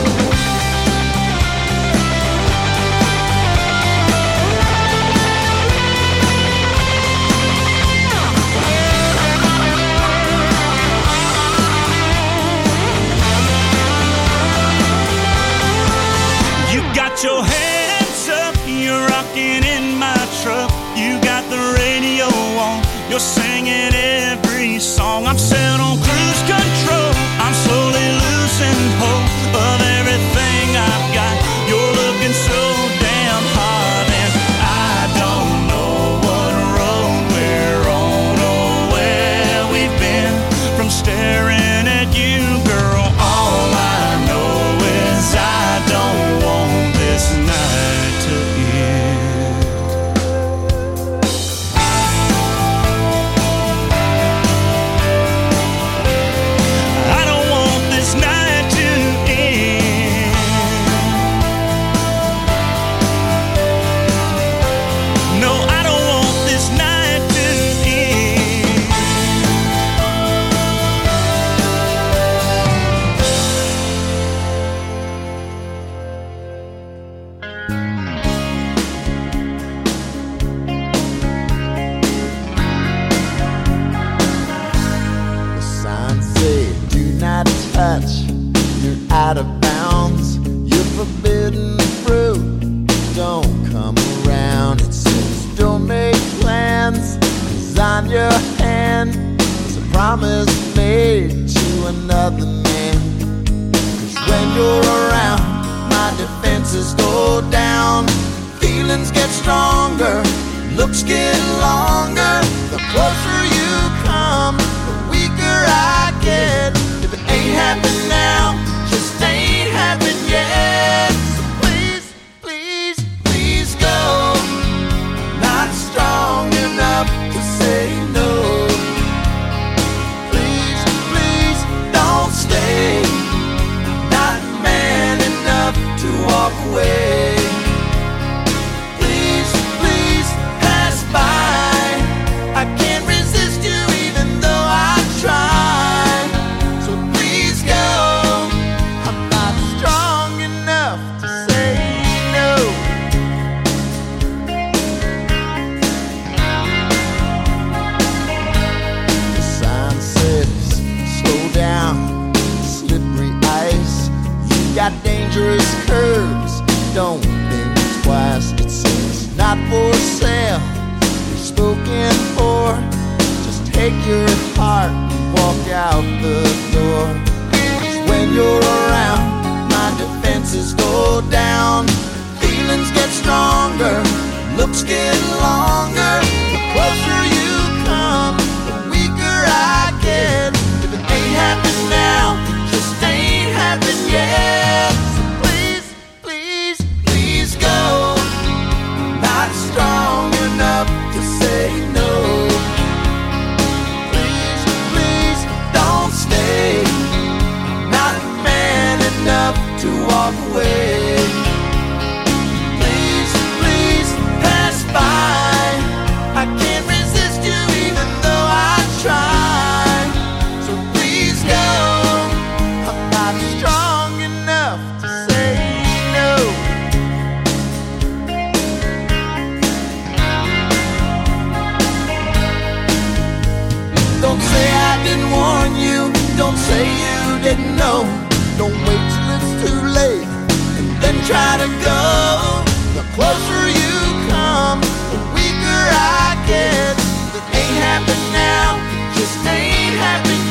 S18: Your hands up, you're rocking in my truck. You got the radio on, you're singing every song. I'm set on cruise control, I'm slowly losing hope of everything I've got. You're looking so damn hot, and I don't know what road we're on or where we've been from staring at you.
S12: touch, you're out of bounds. You're forbidden fruit, don't come around. It says don't make plans, 'cause on your hand is a promise made to another man. 'Cause when you're around, my defenses go down. Feelings get stronger, looks get longer. The closer you come, the weaker I get. If it ain't happened now, just ain't happened yet. So please, please, please go. Not strong enough to say no. Please, please don't stay. Not man enough to walk away. Please, please pass by. I can't resist you even though I try. So please go. I'm not strong enough to say no. The sign says slow down, slippery ice. You got dangerous curves, don't think twice. It says not for sale, you're spoken for. Just take your heart and walk out the door. 'Cause when you're around, my defenses go down. Feelings get stronger, looks get longer. The closer you come, the weaker I get. If it ain't happened now, just ain't happened yet. So please, please, please go. Not strong enough to say no. Please, please don't stay. Not man enough to walk away. Please, please pass by. I can't resist you even though I try. So please go. I'm not strong enough to say no. Don't say I didn't warn you. Don't say you didn't know. Don't wait till it's too late and then try to go. The closer you come, the weaker I get. It ain't happened now, just ain't happened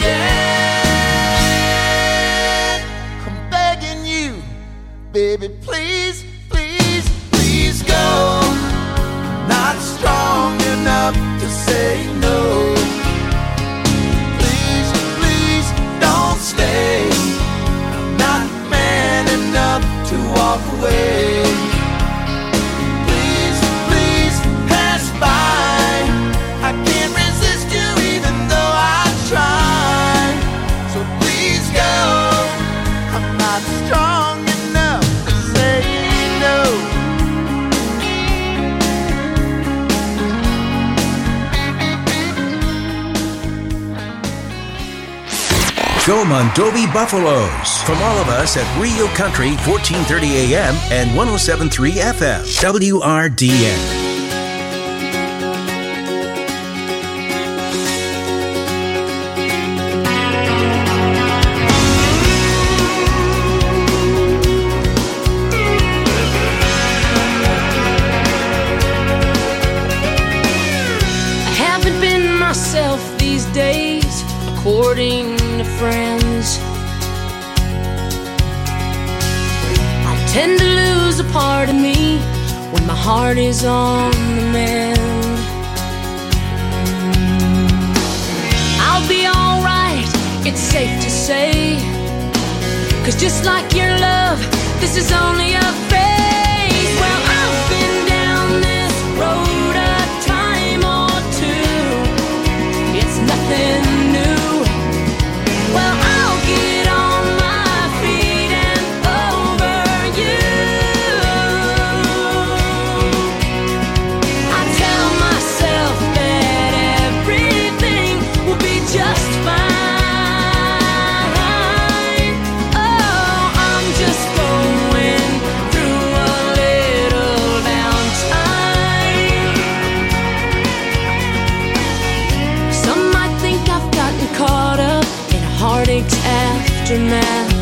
S12: yet. I'm begging you, baby, please, please, please go. Not strong enough to say no. Please, please don't stay. Not man enough to walk away. Please, please pass by. I can't resist you even though I try. So please go. I'm not strong enough to say no.
S9: Go Mondovi Buffaloes. From all of us at Rio Country, fourteen thirty A M and one oh seven point three F M, W R D N.
S8: I haven't been myself these days, according to friends. I tend to lose a part of me when my heart is on the mend. I'll be alright, it's safe to say, 'cause just like your love, this is only a phase. Well, I've been down this road a time or two. It's nothing new. Well, I'll get on my feet and over you. I tell myself that everything will be just fine. Oh, I'm just going through aftermath.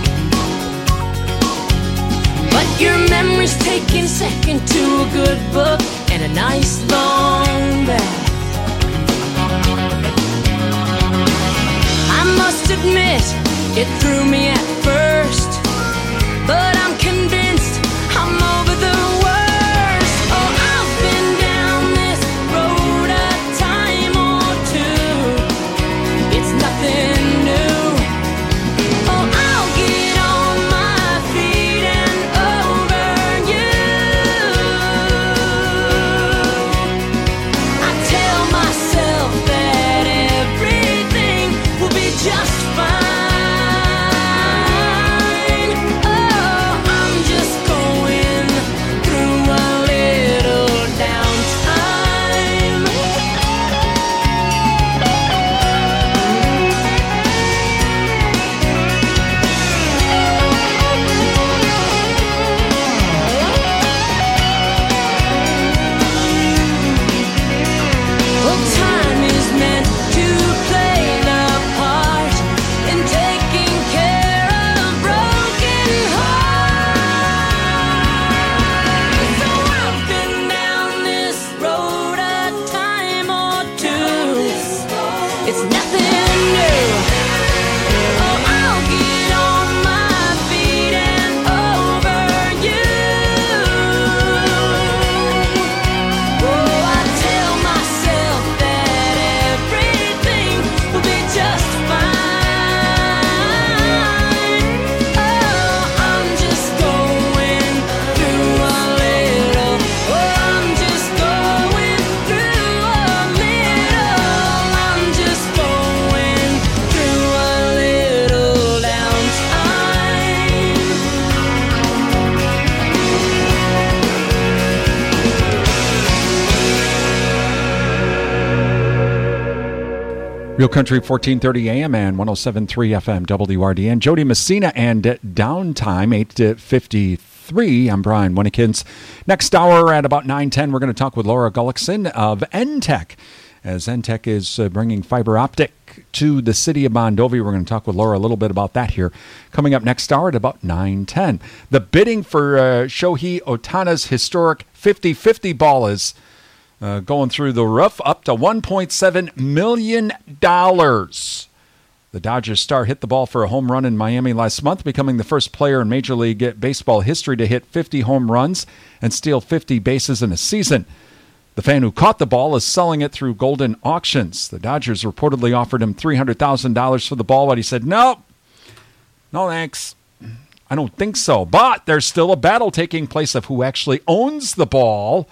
S8: But your memory's taking second to a good book and a nice long bath. I must admit, it threw me at first, but I'm convinced I'm over the worst. Oh, I've been down this road a time or two. It's nothing new. Oh, I'll get on my feet and over you. I tell myself that everything will be just fine.
S10: Real Country fourteen thirty A M and one oh seven point three F M W R D N. Jody Messina and Downtime, eight fifty-three. I'm Brian Winnikins. Next hour at about nine ten, we're going to talk with Laura Gullickson of N-Tech. As N-Tech is uh, bringing fiber optic to the city of Mondovi. We're going to talk with Laura a little bit about that here. Coming up next hour at about nine ten. The bidding for uh, Shohei Ohtani's historic fifty-fifty ball is Uh, going through the roof, up to one point seven million dollars. The Dodgers star hit the ball for a home run in Miami last month, becoming the first player in Major League Baseball history to hit fifty home runs and steal fifty bases in a season. The fan who caught the ball is selling it through Golden Auctions. The Dodgers reportedly offered him three hundred thousand dollars for the ball, but he said, no, no thanks. I don't think so. But there's still a battle taking place of who actually owns the ball.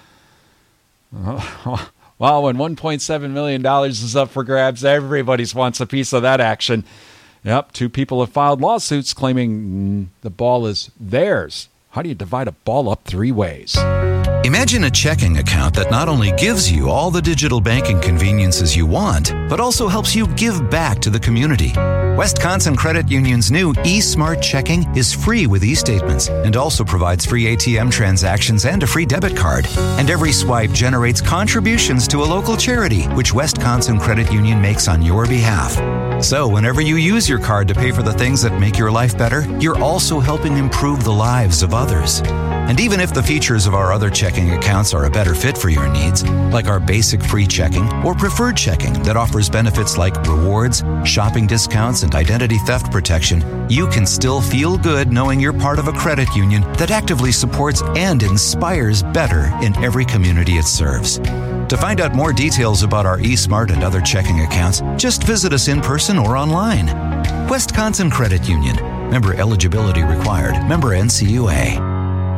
S10: Well, when one point seven million dollars is up for grabs, everybody wants a piece of that action. Yep, two people have filed lawsuits claiming mm, the ball is theirs. How do you divide a ball up three ways?
S15: Imagine a checking account that not only gives you all the digital banking conveniences you want, but also helps you give back to the community. Wisconsin Credit Union's new eSmart Checking is free with e-statements and also provides free A T M transactions and a free debit card. And every swipe generates contributions to a local charity, which Wisconsin Credit Union makes on your behalf. So whenever you use your card to pay for the things that make your life better, you're also helping improve the lives of others. And even if the features of our other checking accounts are a better fit for your needs, like our basic free checking or preferred checking that offers benefits like rewards, shopping discounts, and identity theft protection, you can still feel good knowing you're part of a credit union that actively supports and inspires better in every community it serves. To find out more details about our eSmart and other checking accounts, just visit us in person or online. Wisconsin Credit Union. Member eligibility required. Member N C U A.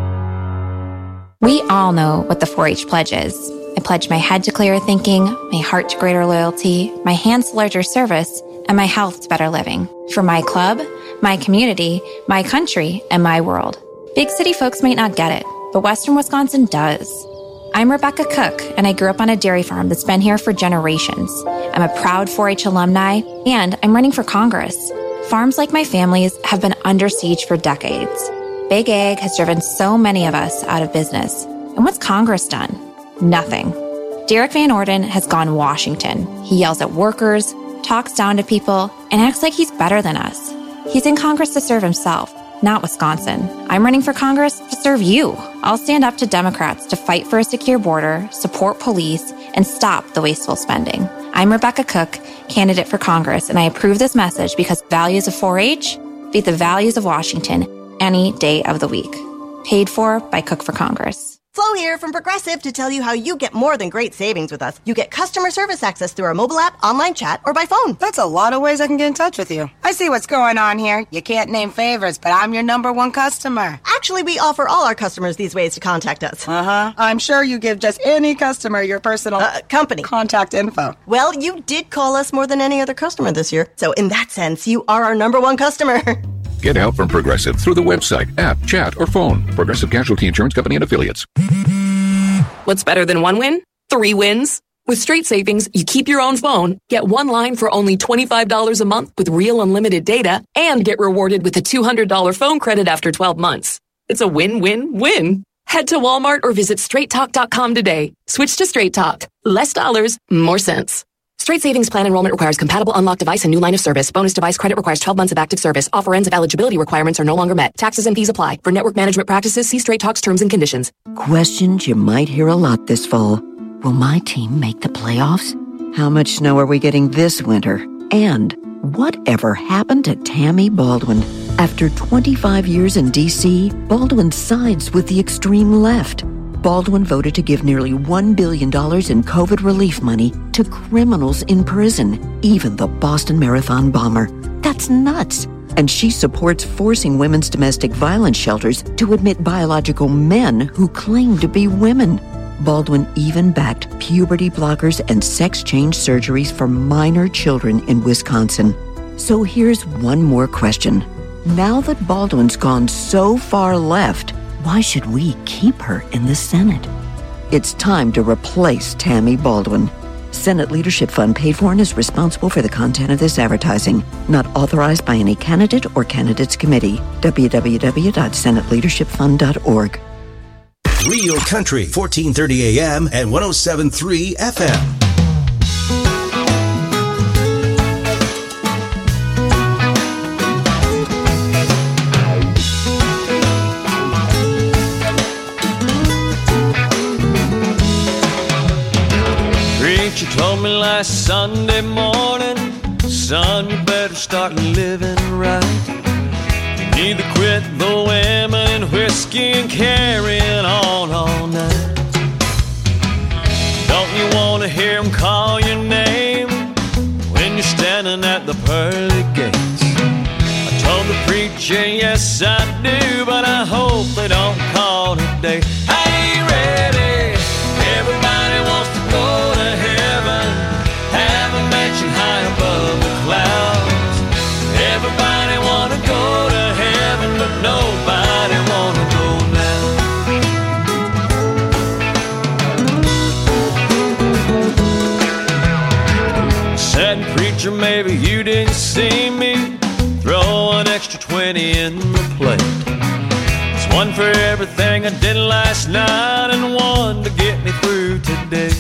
S19: We all know what the four H pledge is. I pledge my head to clearer thinking, my heart to greater loyalty, my hands to larger service, and my health to better living. For my club, my community, my country, and my world. Big city folks might not get it, but Western Wisconsin does. I'm Rebecca Cook, and I grew up on a dairy farm that's been here for generations. I'm a proud four H alumni, and I'm running for Congress. Farms like my family's have been under siege for decades. Big Ag has driven so many of us out of business. And what's Congress done? Nothing. Derek Van Orden has gone Washington. He yells at workers, talks down to people, and acts like he's better than us. He's in Congress to serve himself, not Wisconsin. I'm running for Congress to serve you. I'll stand up to Democrats to fight for a secure border, support police, and stop the wasteful spending. I'm Rebecca Cook, candidate for Congress, and I approve this message because values of four H beat the values of Washington any day of the week. Paid for by Cook for Congress.
S20: Flo here from Progressive to tell you how you get more than great savings with us. You get customer service access through our mobile app, online chat, or by phone.
S21: That's a lot of ways I can get in touch with you. I see what's going on here. You can't name favorites, but I'm your number one customer.
S20: Actually, we offer all our customers these ways to contact us.
S21: Uh-huh. I'm sure you give just any customer your personal
S20: uh, company
S21: contact info.
S20: Well, you did call us more than any other customer this year. So in that sense, you are our number one customer.
S22: Get help from Progressive through the website, app, chat, or phone. Progressive Casualty Insurance Company and Affiliates.
S23: What's better than one win? Three wins. With Straight Savings, you keep your own phone, get one line for only twenty-five dollars a month with real unlimited data, and get rewarded with a two hundred dollars phone credit after twelve months. It's a win-win-win. Head to Walmart or visit straight talk dot com today. Switch to Straight Talk. Less dollars, more sense. Straight Savings Plan enrollment requires compatible unlocked device and new line of service. Bonus device credit requires twelve months of active service. Offer ends if eligibility requirements are no longer met. Taxes and fees apply. For network management practices, see Straight Talk's terms and conditions.
S24: Questions you might hear a lot this fall. Will my team make the playoffs? How much snow are we getting this winter? And whatever happened to Tammy Baldwin? After twenty-five years in D C, Baldwin sides with the extreme left. Baldwin voted to give nearly one billion dollars in COVID relief money to criminals in prison, even the Boston Marathon bomber. That's nuts. And she supports forcing women's domestic violence shelters to admit biological men who claim to be women. Baldwin even backed puberty blockers and sex change surgeries for minor children in Wisconsin. So here's one more question. Now that Baldwin's gone so far left, why should we keep her in the Senate? It's time to replace Tammy Baldwin. Senate Leadership Fund paid for and is responsible for the content of this advertising. Not authorized by any candidate or candidates committee. w w w dot senate leadership fund dot org.
S9: Real Country, fourteen thirty A M and one oh seven point three F M.
S7: Preacher told me last Sunday morning, son, you better start living right. You need to quit the women and whiskey and carrying on all night. Don't you want to hear them call your name when you're standing at the pearly gates? I told the preacher, yes I do, but I hope they don't call today. I ain't ready. Everybody wants to go to heaven, have a mansion high above the clouds. Everybody want to go to heaven, but nobody want to go now. Said, preacher, maybe you didn't see me throw an extra twenty in the plate. It's one for everything I did last night and one to get me through today.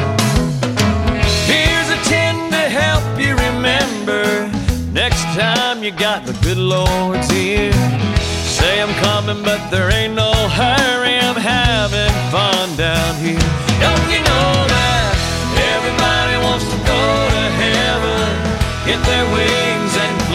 S7: Here's a ten to help you remember next time you got the good Lord's ear. Say I'm coming, but there ain't no hurry. I'm having fun.